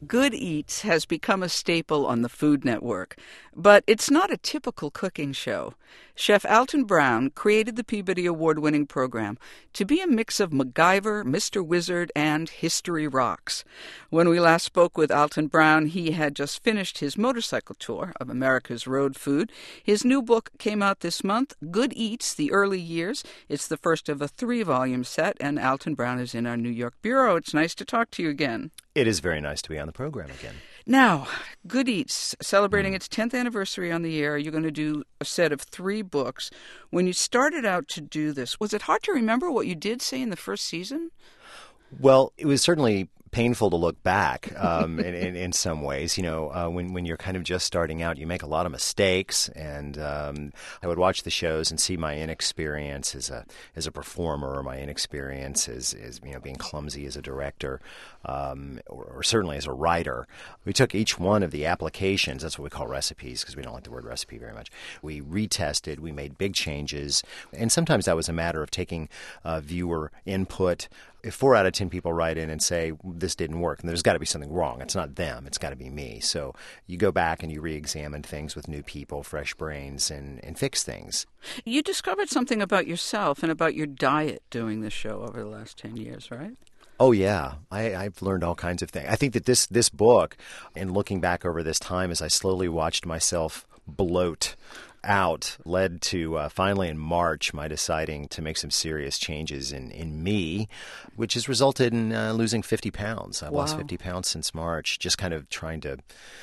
Good Eats has become a staple on the Food Network, but it's not a typical cooking show. Chef Alton Brown created the Peabody Award-winning program to be a mix of MacGyver, Mr. Wizard, and History Rocks. When we last spoke with Alton Brown, he had just finished his motorcycle tour of America's road food. His new book came out this month, Good Eats, The Early Years. It's the first of a 3-volume set, and Alton Brown is in our New York bureau. It's nice to talk to you again. It is very nice to be on the program again. Now, Good Eats, celebrating its 10th anniversary on the air, you're going to do a set of 3 books. When you started out to do this, was it hard to remember what you did say in the first season? Well, it was certainly painful to look back in some ways. You know, when you're kind of just starting out, you make a lot of mistakes, and I would watch the shows and see my inexperience as a performer, or my inexperience as being clumsy as a director, or certainly as a writer. We took each one of the applications, that's what we call recipes, because we don't like the word recipe very much. We retested, we made big changes, and sometimes that was a matter of taking viewer input. If 4 out of 10 people write in and say, this didn't work, and there's got to be something wrong. It's not them. It's got to be me. So you go back and you re-examine things with new people, fresh brains, and fix things. You discovered something about yourself and about your diet doing this show over the last 10 years, right? Oh, yeah. I've learned all kinds of things. I think that this book, and looking back over this time as I slowly watched myself bloat out, led to finally in March my deciding to make some serious changes in me, which has resulted in losing 50 pounds. I've lost 50 pounds since March, just kind of trying to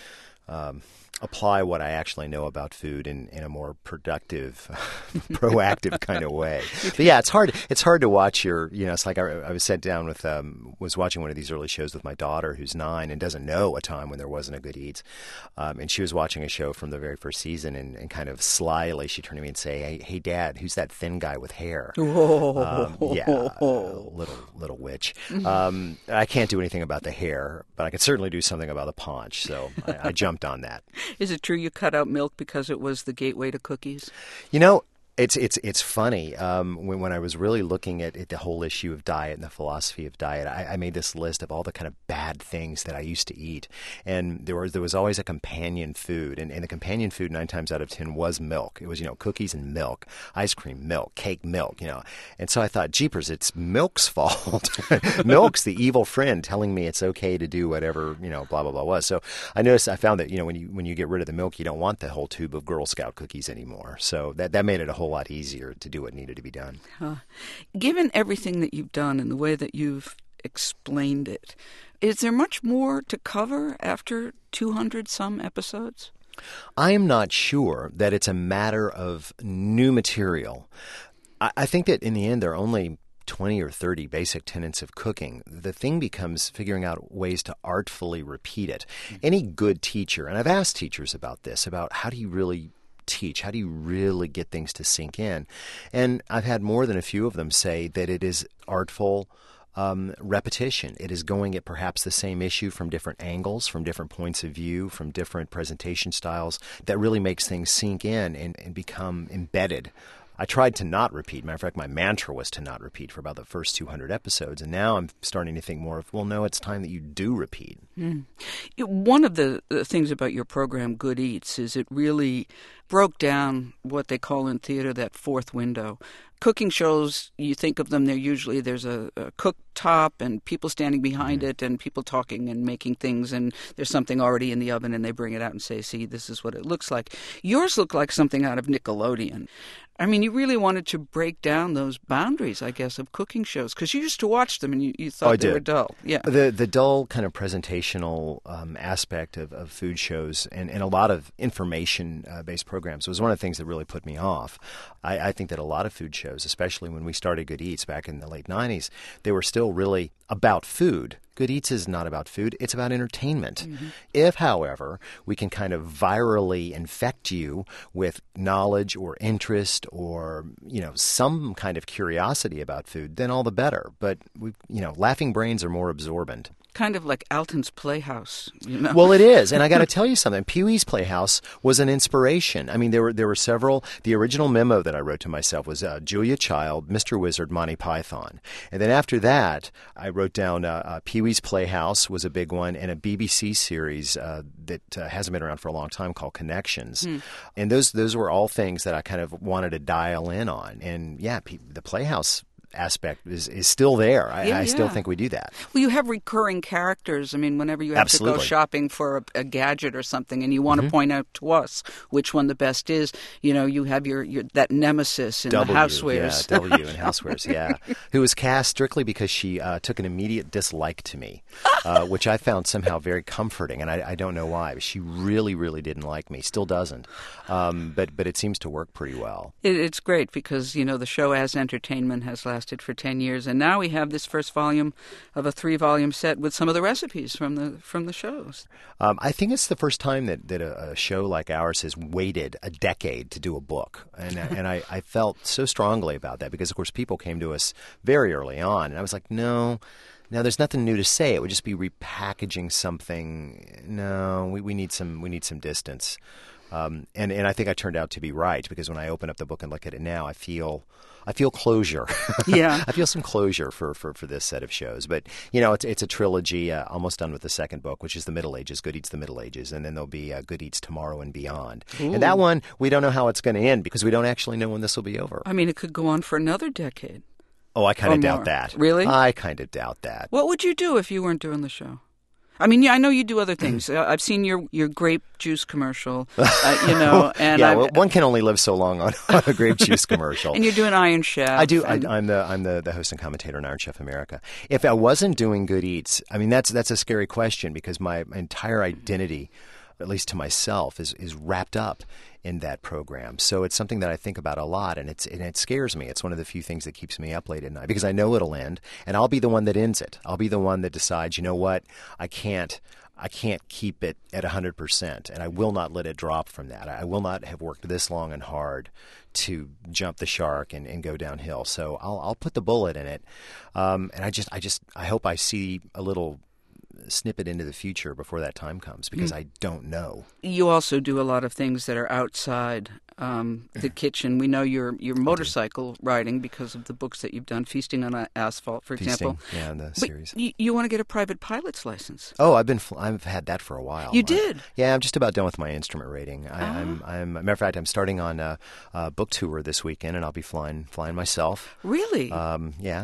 apply what I actually know about food in a more productive, proactive kind of way. But yeah, it's hard to watch it's like I was sat down with, was watching one of these early shows with my daughter who's 9 and doesn't know a time when there wasn't a Good Eats. And she was watching a show from the very first season and kind of slyly she turned to me and say, hey Dad, who's that thin guy with hair? Little witch. I can't do anything about the hair, but I could certainly do something about the paunch. So I jumped on that. Is it true you cut out milk because it was the gateway to cookies? You know, it's funny. When I was really looking at the whole issue of diet and the philosophy of diet, I made this list of all the kind of bad things that I used to eat, and there was always a companion food, and the companion food 9 times out of 10 was milk. It was cookies and milk, ice cream, milk, cake, milk. And so I thought, jeepers, it's milk's fault. Milk's the evil friend telling me it's okay to do whatever blah blah blah was. So I found that when you get rid of the milk, you don't want the whole tube of Girl Scout cookies anymore. So that made it a whole lot easier to do what needed to be done. Given everything that you've done and the way that you've explained it, is there much more to cover after 200 some episodes? I am not sure that it's a matter of new material. I think that in the end there are only 20 or 30 basic tenets of cooking. The thing becomes figuring out ways to artfully repeat it. Any good teacher, and I've asked teachers about this, about how do you really teach? How do you really get things to sink in? And I've had more than a few of them say that it is artful repetition. It is going at perhaps the same issue from different angles, from different points of view, from different presentation styles that really makes things sink in and become embedded. I tried to not repeat. Matter of fact, my mantra was to not repeat for about the first 200 episodes. And now I'm starting to think more of, well, no, it's time that you do repeat. One of the things about your program, Good Eats, is it really broke down what they call in theater that fourth window. Cooking shows, you think of them, there's a cooktop and people standing behind it and people talking and making things, and there's something already in the oven and they bring it out and say, see, this is what it looks like. Yours looked like something out of Nickelodeon. I mean, you really wanted to break down those boundaries, I guess, of cooking shows, because you used to watch them and you thought they were dull. Yeah. The dull kind of presentational aspect of food shows and a lot of information-based programs was one of the things that really put me off. I think that a lot of food shows, especially when we started Good Eats back in the late 90s, they were still really about food. Good Eats is not about food, it's about entertainment. If, however, we can kind of virally infect you with knowledge or interest or, some kind of curiosity about food, then all the better. But, laughing brains are more absorbent. kind of like Alton's Playhouse, you know? Well, it is, and I got to tell you something. Pee-wee's Playhouse was an inspiration. I mean, there were several. The original memo that I wrote to myself was Julia Child, Mr. Wizard, Monty Python, and then after that, I wrote down Pee-wee's Playhouse was a big one, and a BBC series that hasn't been around for a long time called Connections, and those were all things that I kind of wanted to dial in on, and yeah, the Playhouse aspect is still there. I still think we do that. Well, you have recurring characters. I mean, whenever you have to go shopping for a gadget or something and you want to point out to us which one the best is, you know, you have your that nemesis in the Housewares. Yeah, W in Housewares, yeah. Who was cast strictly because she took an immediate dislike to me, which I found somehow very comforting, and I don't know why. But she really, really didn't like me. Still doesn't. But it seems to work pretty well. It's great because, you know, the show as entertainment has lasted for 10 years, and now we have this first volume of a 3-volume set with some of the recipes from the shows. I think it's the first time that a show like ours has waited a decade to do a book, and I felt so strongly about that because, of course, people came to us very early on, and I was like, no, there's nothing new to say. It would just be repackaging something. No, we need some distance. And I think I turned out to be right because when I open up the book and look at it now, I feel closure. Yeah, I feel some closure for this set of shows. But you know, it's a trilogy, almost done with the second book, which is the Middle Ages. Good Eats the Middle Ages, and then there'll be Good Eats Tomorrow and Beyond. Ooh. And that one, we don't know how it's going to end because we don't actually know when this will be over. I mean, it could go on for another decade. Oh, I kind of doubt that. Really? I kind of doubt that. What would you do if you weren't doing the show? I mean, yeah, I know you do other things. I've seen your grape juice commercial, you know. And yeah, well, one can only live so long on a grape juice commercial. And you're doing Iron Chef. I do. I'm the host and commentator on Iron Chef America. If I wasn't doing Good Eats, I mean, that's a scary question because my entire identity, at least to myself, is wrapped up in that program. So it's something that I think about a lot, and it scares me. It's one of the few things that keeps me up late at night because I know it'll end, and I'll be the one that ends it. I'll be the one that decides, you know what, I can't keep it at 100%, and I will not let it drop from that. I will not have worked this long and hard to jump the shark and go downhill. So I'll put the bullet in it, and I hope I see a little snippet into the future before that time comes because I don't know. You also do a lot of things that are outside the kitchen. We know your motorcycle riding because of the books that you've done, Feasting on Asphalt, for example. Yeah, in the series. You want to get a private pilot's license? Oh, I've had that for a while. You did? Yeah, I'm just about done with my instrument rating. I'm matter of fact, I'm starting on a book tour this weekend, and I'll be flying myself. Really? Yeah,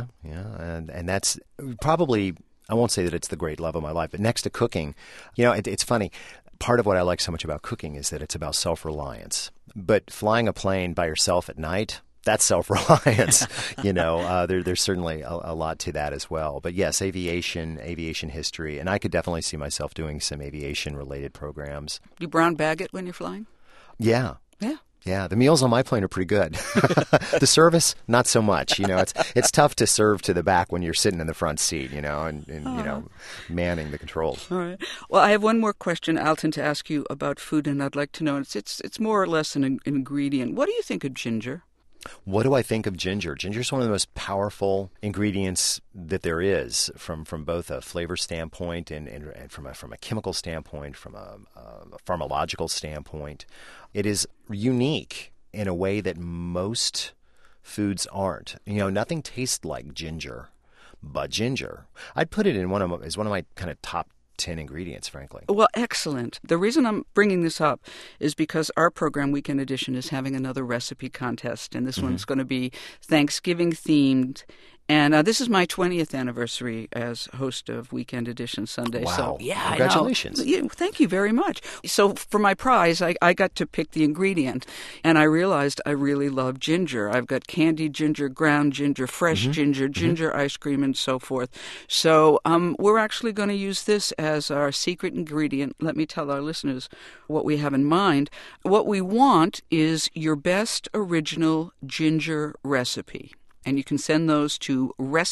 and that's probably. I won't say that it's the great love of my life, but next to cooking, you know, it's funny. Part of what I like so much about cooking is that it's about self-reliance. But flying a plane by yourself at night, that's self-reliance. You know, there's certainly a lot to that as well. But yes, aviation history, and I could definitely see myself doing some aviation-related programs. Do you brown bag it when you're flying? Yeah. Yeah. Yeah, the meals on my plane are pretty good. The service, not so much. You know, it's tough to serve to the back when you're sitting in the front seat, you know, and you know, manning the controls. All right. Well, I have one more question, Alton, to ask you about food, and I'd like to know, it's more or less an ingredient. What do you think of ginger? What do I think of ginger? Ginger is one of the most powerful ingredients that there is from both a flavor standpoint and from a chemical standpoint, from a pharmacological standpoint. It is unique in a way that most foods aren't. You know, nothing tastes like ginger but ginger. I'd put it in one of my kind of top 10 ingredients, frankly. Well, excellent. The reason I'm bringing this up is because our program, Weekend Edition, is having another recipe contest, and this one's going to be Thanksgiving themed. And this is my 20th anniversary as host of Weekend Edition Sunday. Wow. So, yeah, congratulations. I know. Yeah, thank you very much. So for my prize, I got to pick the ingredient, and I realized I really love ginger. I've got candied ginger, ground ginger, fresh ginger ice cream, and so forth. So we're actually going to use this as our secret ingredient. Let me tell our listeners what we have in mind. What we want is your best original ginger recipe. And you can send those to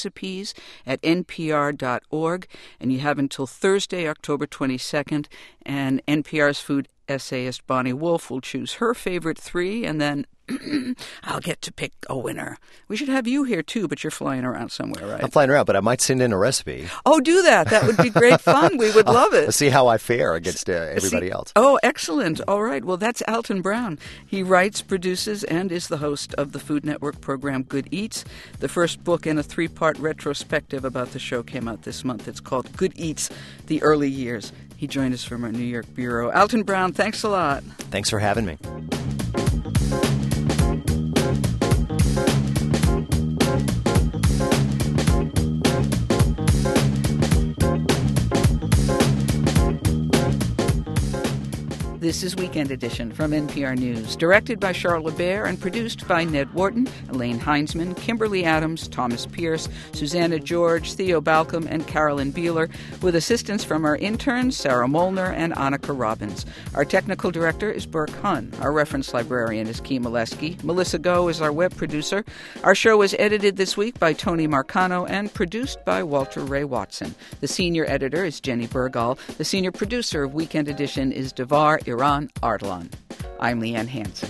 recipes@npr.org. And you have until Thursday, October 22nd. And NPR's food essayist Bonnie Wolf will choose her favorite 3, and then I'll get to pick a winner. We should have you here, too, but you're flying around somewhere, right? I'm flying around, but I might send in a recipe. Oh, do that. That would be great fun. We would love it. Let's see how I fare against everybody else. Oh, excellent. All right. Well, that's Alton Brown. He writes, produces, and is the host of the Food Network program Good Eats. The first book in a 3-part retrospective about the show came out this month. It's called Good Eats, The Early Years. He joined us from our New York bureau. Alton Brown, thanks a lot. Thanks for having me. This is Weekend Edition from NPR News, directed by Charles Lebert and produced by Ned Wharton, Elaine Heinzman, Kimberly Adams, Thomas Pierce, Susanna George, Theo Balcom, and Carolyn Beeler, with assistance from our interns, Sarah Molnar and Annika Robbins. Our technical director is Burke Hunn. Our reference librarian is Kee Molesky. Melissa Goh is our web producer. Our show was edited this week by Tony Marcano and produced by Walter Ray Watson. The senior editor is Jenny Burgall. The senior producer of Weekend Edition is Devar Iran Ardalan. I'm Leanne Hansen.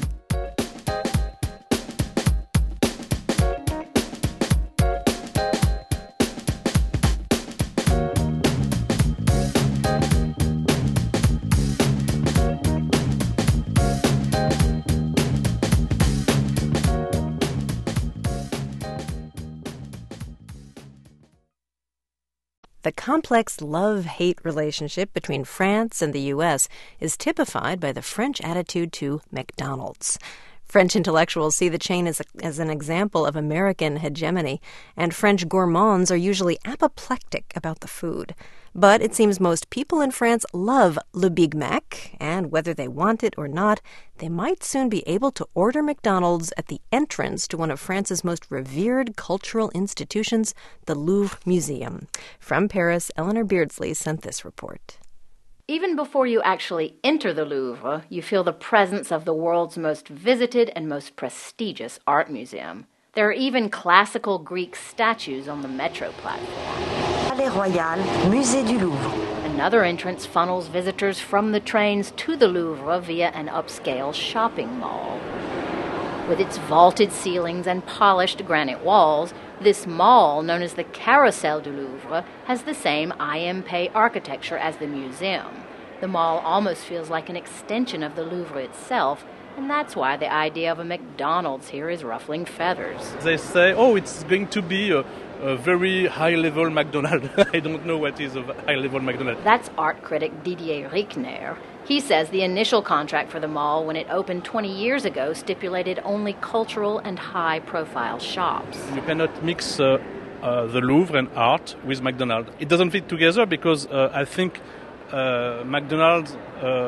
The complex love-hate relationship between France and the U.S. is typified by the French attitude to McDonald's. French intellectuals see the chain as an example of American hegemony, and French gourmands are usually apoplectic about the food. But it seems most people in France love Le Big Mac, and whether they want it or not, they might soon be able to order McDonald's at the entrance to one of France's most revered cultural institutions, the Louvre Museum. From Paris, Eleanor Beardsley sent this report. Even before you actually enter the Louvre, you feel the presence of the world's most visited and most prestigious art museum. There are even classical Greek statues on the metro platform. Palais Royal, Musée du Louvre. Another entrance funnels visitors from the trains to the Louvre via an upscale shopping mall. With its vaulted ceilings and polished granite walls, this mall, known as the Carrousel du Louvre, has the same IM-Pei architecture as the museum. The mall almost feels like an extension of the Louvre itself, and that's why the idea of a McDonald's here is ruffling feathers. They say, it's going to be a very high-level McDonald's. I don't know what is a high-level McDonald's. That's art critic Didier Richner. He says the initial contract for the mall when it opened 20 years ago stipulated only cultural and high-profile shops. You cannot mix the Louvre and art with McDonald's. It doesn't fit together because I think McDonald's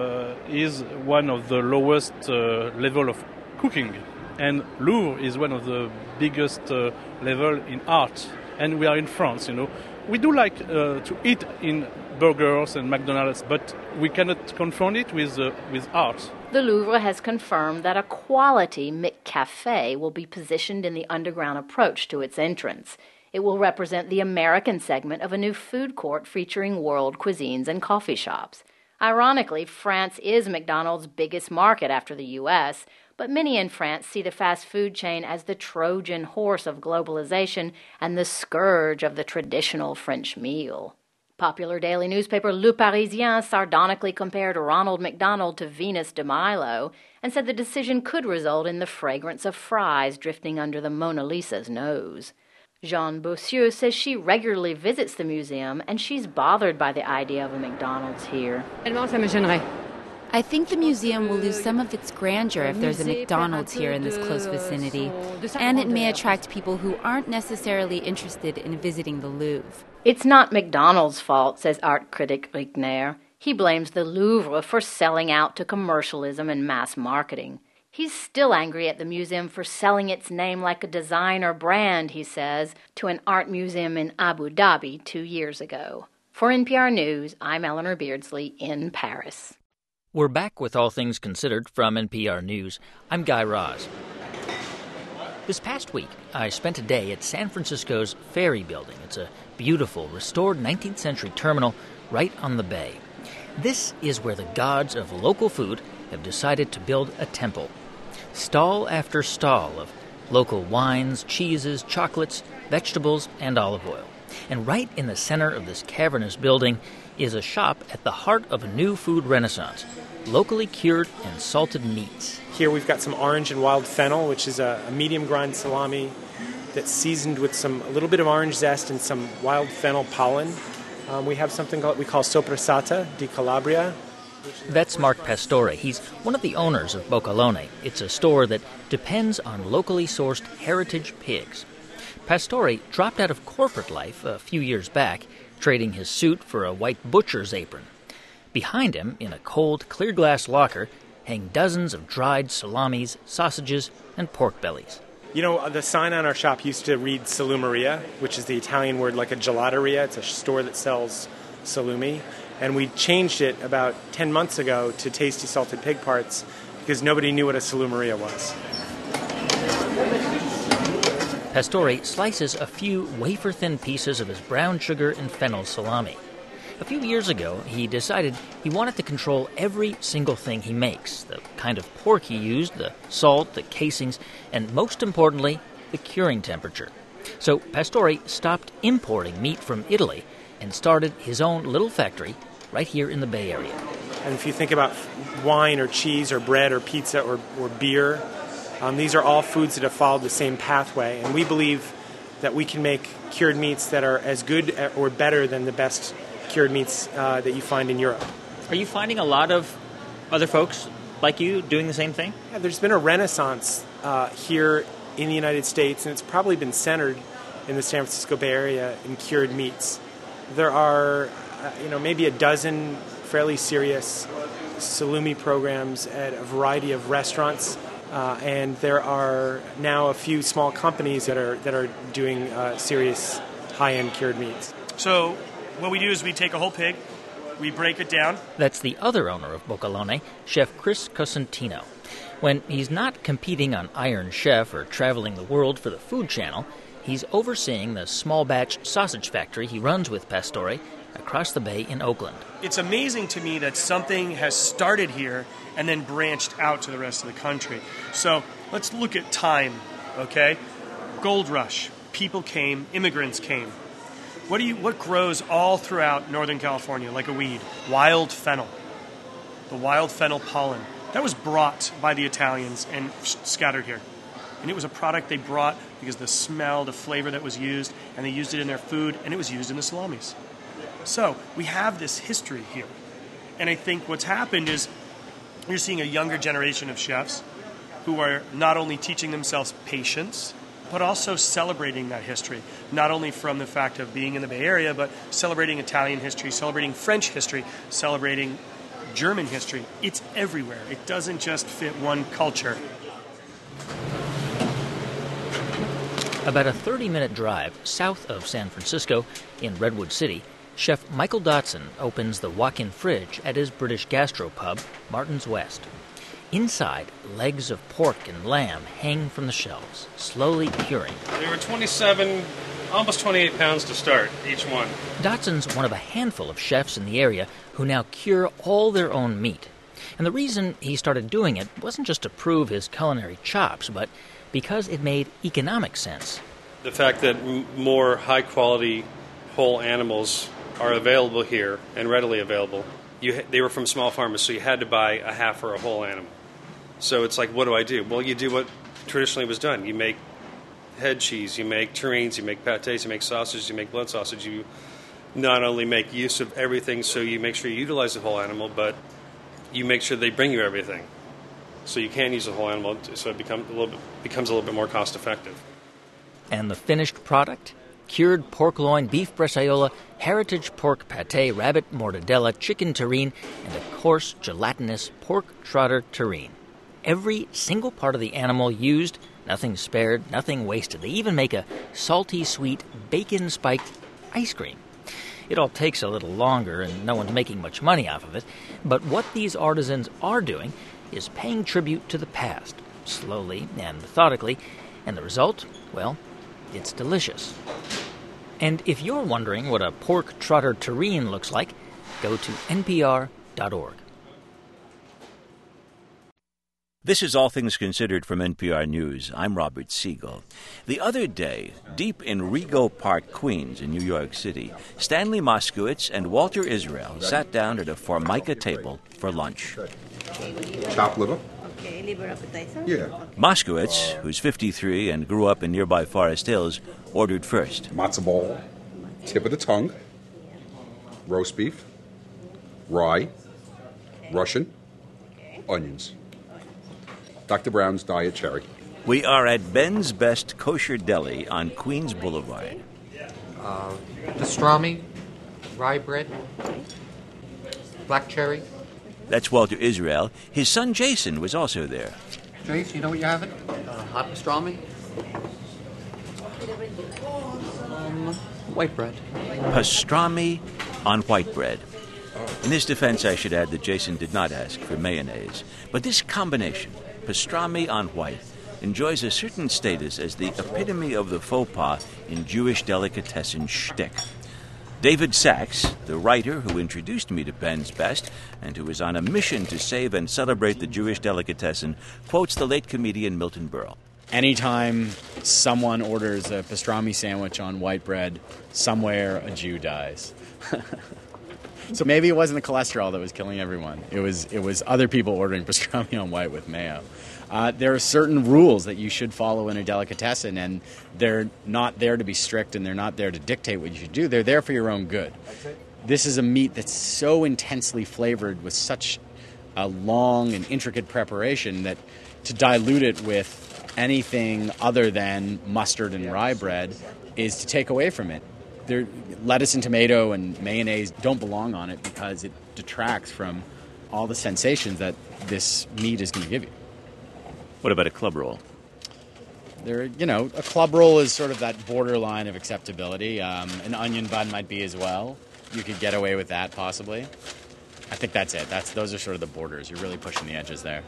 is one of the lowest level of cooking, and Louvre is one of the biggest level in art. And we are in France, We do like to eat in burgers and McDonald's, but we cannot confront it with art. The Louvre has confirmed that a quality McCafe will be positioned in the underground approach to its entrance. It will represent the American segment of a new food court featuring world cuisines and coffee shops. Ironically, France is McDonald's biggest market after the U.S., but many in France see the fast food chain as the Trojan horse of globalization and the scourge of the traditional French meal. Popular daily newspaper Le Parisien sardonically compared Ronald McDonald to Venus de Milo and said the decision could result in the fragrance of fries drifting under the Mona Lisa's nose. Jeanne Bossieux says she regularly visits the museum and she's bothered by the idea of a McDonald's here. I think the museum will lose some of its grandeur if there's a McDonald's here in this close vicinity, and it may attract people who aren't necessarily interested in visiting the Louvre. It's not McDonald's fault, says art critic Richner. He blames the Louvre for selling out to commercialism and mass marketing. He's still angry at the museum for selling its name like a designer brand, he says, to an art museum in Abu Dhabi 2 years ago. For NPR News, I'm Eleanor Beardsley in Paris. We're back with All Things Considered from NPR News. I'm Guy Raz. This past week, I spent a day at San Francisco's Ferry Building. It's a beautiful, restored 19th century terminal right on the bay. This is where the gods of local food have decided to build a temple. stall after stall of local wines, cheeses, chocolates, vegetables, and olive oil. And right in the center of this cavernous building is a shop at the heart of a new food renaissance, locally cured and salted meats. Here we've got some orange and wild fennel, which is a medium grind salami that's seasoned with a little bit of orange zest and some wild fennel pollen. We have something we call Sopressata di Calabria. That's Mark Pastore. He's one of the owners of Boccalone. It's a store that depends on locally sourced heritage pigs. Pastore dropped out of corporate life a few years back, trading his suit for a white butcher's apron. Behind him, in a cold, clear glass locker, hang dozens of dried salamis, sausages, and pork bellies. You know, the sign on our shop used to read Salumeria, which is the Italian word like a gelateria. It's a store that sells salumi. And we changed it about 10 months ago to Tasty Salted Pig Parts because nobody knew what a Salumeria was. Pastore slices a few wafer-thin pieces of his brown sugar and fennel salami. A few years ago, he decided he wanted to control every single thing he makes, the kind of pork he used, the salt, the casings, and most importantly, the curing temperature. So Pastore stopped importing meat from Italy and started his own little factory right here in the Bay Area. And if you think about wine or cheese or bread or pizza or beer, these are all foods that have followed the same pathway. And we believe that we can make cured meats that are as good or better than the best cured meats that you find in Europe. Are you finding a lot of other folks like you doing the same thing? Yeah, there's been a renaissance here in the United States, and it's probably been centered in the San Francisco Bay Area in cured meats. There are, maybe a dozen fairly serious salumi programs at a variety of restaurants, and there are now a few small companies that are doing serious high-end cured meats. So what we do is we take a whole pig, we break it down. That's the other owner of Boccalone, Chef Chris Cosentino. When he's not competing on Iron Chef or traveling the world for the Food Channel, he's overseeing the small batch sausage factory he runs with Pastore across the bay in Oakland. It's amazing to me that something has started here and then branched out to the rest of the country. So let's look at time, okay? Gold rush. People came, immigrants came. What grows all throughout Northern California like a weed? Wild fennel. The wild fennel pollen. That was brought by the Italians and scattered here. And it was a product they brought because the smell, the flavor that was used, and they used it in their food, and it was used in the salamis. So we have this history here. And I think what's happened is you're seeing a younger generation of chefs who are not only teaching themselves patience, but also celebrating that history, not only from the fact of being in the Bay Area, but celebrating Italian history, celebrating French history, celebrating German history. It's everywhere. It doesn't just fit one culture. About a 30-minute drive south of San Francisco, in Redwood City, Chef Michael Dotson opens the walk-in fridge at his British gastropub, Martin's West. Inside, legs of pork and lamb hang from the shelves, slowly curing. They were 27, almost 28 pounds to start, each one. Dotson's one of a handful of chefs in the area who now cure all their own meat. And the reason he started doing it wasn't just to prove his culinary chops, but because it made economic sense. The fact that more high-quality whole animals are available here and readily available. They were from small farmers, so you had to buy a half or a whole animal. So it's like, what do I do? Well, you do what traditionally was done. You make head cheese, you make terrines, you make pâtés, you make sausages, you make blood sausage. You not only make use of everything, so you make sure you utilize the whole animal, but you make sure they bring you everything. So you can use the whole animal, so it becomes a little bit more cost-effective. And the finished product? Cured pork loin, beef bresaola, heritage pork pâté, rabbit mortadella, chicken terrine, and a coarse, gelatinous pork trotter terrine. Every single part of the animal used, nothing spared, nothing wasted. They even make a salty, sweet, bacon-spiked ice cream. It all takes a little longer, and no one's making much money off of it. But what these artisans are doing is paying tribute to the past, slowly and methodically, and the result, well, it's delicious. And if you're wondering what a pork trotter terrine looks like, go to npr.org. This is All Things Considered from NPR News. I'm Robert Siegel. The other day, deep in Rego Park, Queens, in New York City, Stanley Moskowitz and Walter Israel sat down at a Formica table for lunch. Chopped liver? Okay, liver appetizer? Yeah. Moskowitz, who's 53 and grew up in nearby Forest Hills, ordered first. Matzo ball, tip of the tongue, roast beef, rye, Russian, onions. Dr. Brown's Diet Cherry. We are at Ben's Best Kosher Deli on Queens Boulevard. Pastrami, rye bread, black cherry. That's Walter Israel. His son Jason was also there. Jace, you know what you're having? Hot pastrami. White bread. Pastrami on white bread. In his defense, I should add that Jason did not ask for mayonnaise. But this combination, pastrami on white, enjoys a certain status as the epitome of the faux pas in Jewish delicatessen shtick. David Sachs, the writer who introduced me to Ben's Best and who is on a mission to save and celebrate the Jewish delicatessen, quotes the late comedian Milton Berle. Anytime someone orders a pastrami sandwich on white bread, somewhere a Jew dies. So maybe it wasn't the cholesterol that was killing everyone. It was other people ordering pastrami on white with mayo. There are certain rules that you should follow in a delicatessen, and they're not there to be strict, and they're not there to dictate what you should do. They're there for your own good. This is a meat that's so intensely flavored with such a long and intricate preparation that to dilute it with anything other than mustard and rye bread is to take away from it. Lettuce and tomato and mayonnaise don't belong on it because it detracts from all the sensations that this meat is going to give you. What about a club roll? A club roll is sort of that borderline of acceptability. An onion bun might be as well. You could get away with that, possibly. I think that's it. Those are sort of the borders. You're really pushing the edges there.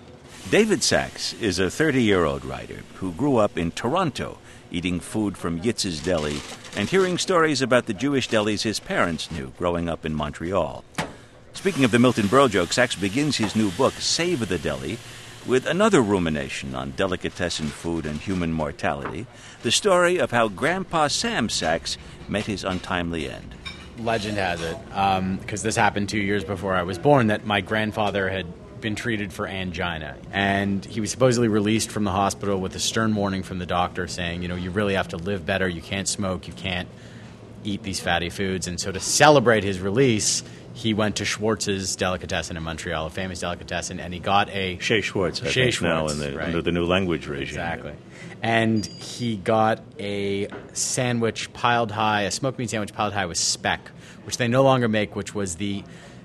David Sachs is a 30-year-old writer who grew up in Toronto, eating food from Yitz's Deli and hearing stories about the Jewish delis his parents knew growing up in Montreal. Speaking of the Milton Berle joke, Sachs begins his new book, Save the Deli, with another rumination on delicatessen food and human mortality, the story of how Grandpa Sam Sachs met his untimely end. Legend has it, because this happened 2 years before I was born, that my grandfather had been treated for angina, and he was supposedly released from the hospital with a stern warning from the doctor saying, you really have to live better, you can't smoke, you can't eat these fatty foods. And so to celebrate his release, he went to Schwartz's Delicatessen in Montreal, a famous delicatessen, and he got a... Chez Schwartz, I think, now under the new language regime. Exactly. And he got a sandwich piled high, a smoked meat sandwich piled high with speck, which they no longer make, which was the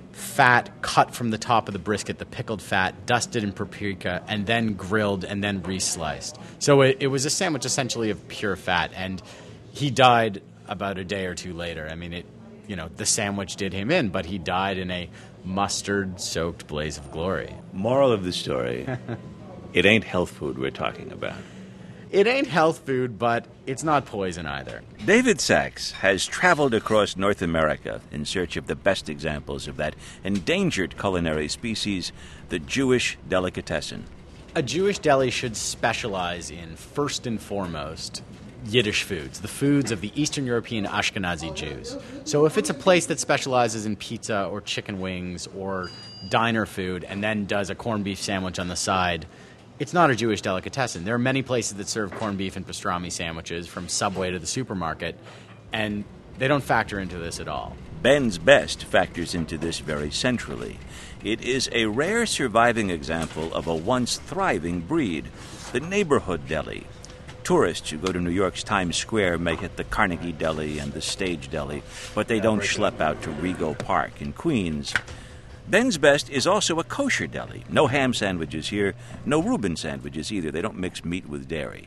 fat cut from the top of the brisket, the pickled fat, dusted in paprika, and then grilled and then re-sliced. So it was a sandwich essentially of pure fat, and he died about a day or two later. I mean, the sandwich did him in, but he died in a mustard-soaked blaze of glory. Moral of the story, it ain't health food we're talking about. It ain't health food, but it's not poison either. David Sachs has traveled across North America in search of the best examples of that endangered culinary species, the Jewish delicatessen. A Jewish deli should specialize in, first and foremost, Yiddish foods, the foods of the Eastern European Ashkenazi Jews. So if it's a place that specializes in pizza or chicken wings or diner food and then does a corned beef sandwich on the side, it's not a Jewish delicatessen. There are many places that serve corned beef and pastrami sandwiches, from Subway to the supermarket, and they don't factor into this at all. Ben's Best factors into this very centrally. It is a rare surviving example of a once thriving breed, the neighborhood deli. Tourists who go to New York's Times Square make it the Carnegie Deli and the Stage Deli, but they don't schlep out to Rego Park in Queens. Ben's Best is also a kosher deli. No ham sandwiches here, no Reuben sandwiches either. They don't mix meat with dairy.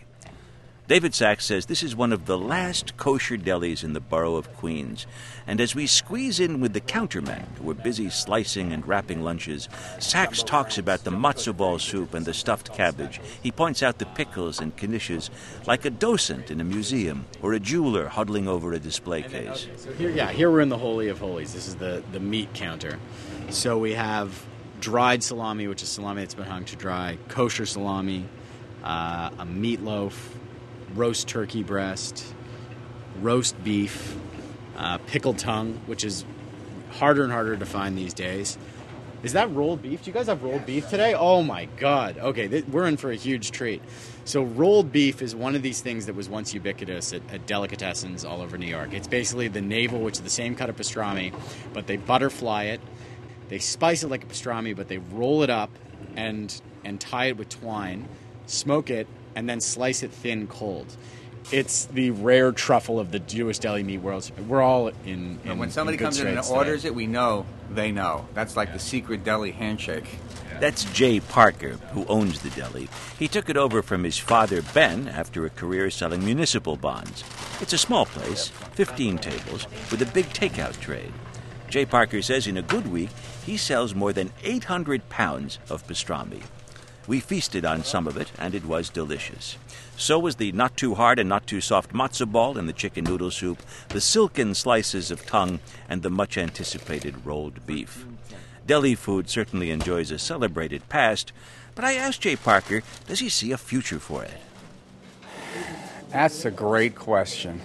David Sachs says this is one of the last kosher delis in the borough of Queens. And as we squeeze in with the countermen who are busy slicing and wrapping lunches, Sachs talks about the matzo ball soup and the stuffed cabbage. He points out the pickles and knishes like a docent in a museum or a jeweler huddling over a display case. So here we're in the Holy of Holies. This is the meat counter. So we have dried salami, which is salami that's been hung to dry, kosher salami, a meatloaf, roast turkey breast, roast beef, pickled tongue, which is harder and harder to find these days. Is that rolled beef? Do you guys have rolled beef today? Oh my God. Okay, we're in for a huge treat. So rolled beef is one of these things that was once ubiquitous at delicatessens all over New York. It's basically the navel, which is the same cut of pastrami, but they butterfly it. They spice it like a pastrami, but they roll it up and tie it with twine, smoke it, and then slice it thin cold. It's the rare truffle of the Jewish deli meat world. We're all in when somebody in good comes in and straits orders today. it, we know they know. That's like the secret deli handshake. That's Jay Parker, who owns the deli. He took it over from his father, Ben, after a career selling municipal bonds. It's a small place, 15 tables, with a big takeout trade. Jay Parker says in a good week, he sells more than 800 pounds of pastrami. We feasted on some of it, and it was delicious. So was the not-too-hard and not-too-soft matzo ball and the chicken noodle soup, the silken slices of tongue, and the much-anticipated rolled beef. Deli food certainly enjoys a celebrated past, but I asked Jay Parker, does he see a future for it? That's a great question.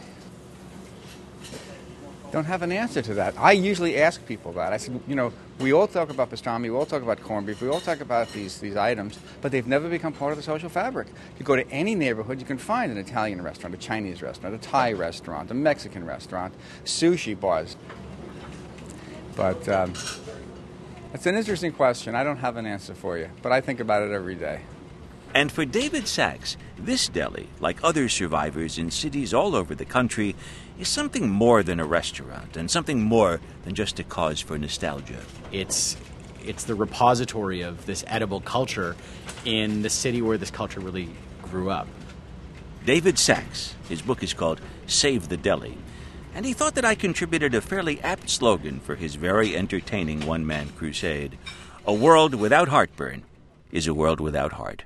Don't have an answer to that. I usually ask people that. I said, we all talk about pastrami, we all talk about corned beef, we all talk about these items, but they've never become part of the social fabric. You go to any neighborhood, you can find an Italian restaurant, a Chinese restaurant, a Thai restaurant, a Mexican restaurant, sushi bars. But it's an interesting question. I don't have an answer for you, but I think about it every day. And for David Sachs, this deli, like other survivors in cities all over the country, is something more than a restaurant and something more than just a cause for nostalgia. It's the repository of this edible culture in the city where this culture really grew up. David Sachs, his book is called Save the Deli, and he thought that I contributed a fairly apt slogan for his very entertaining one-man crusade. A world without heartburn is a world without heart.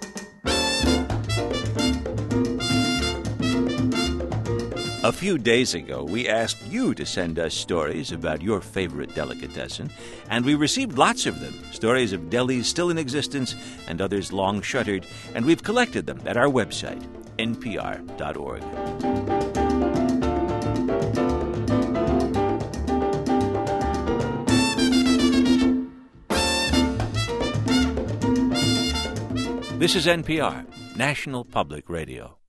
A few days ago, we asked you to send us stories about your favorite delicatessen, and we received lots of them, stories of delis still in existence and others long shuttered, and we've collected them at our website, npr.org. This is NPR, National Public Radio.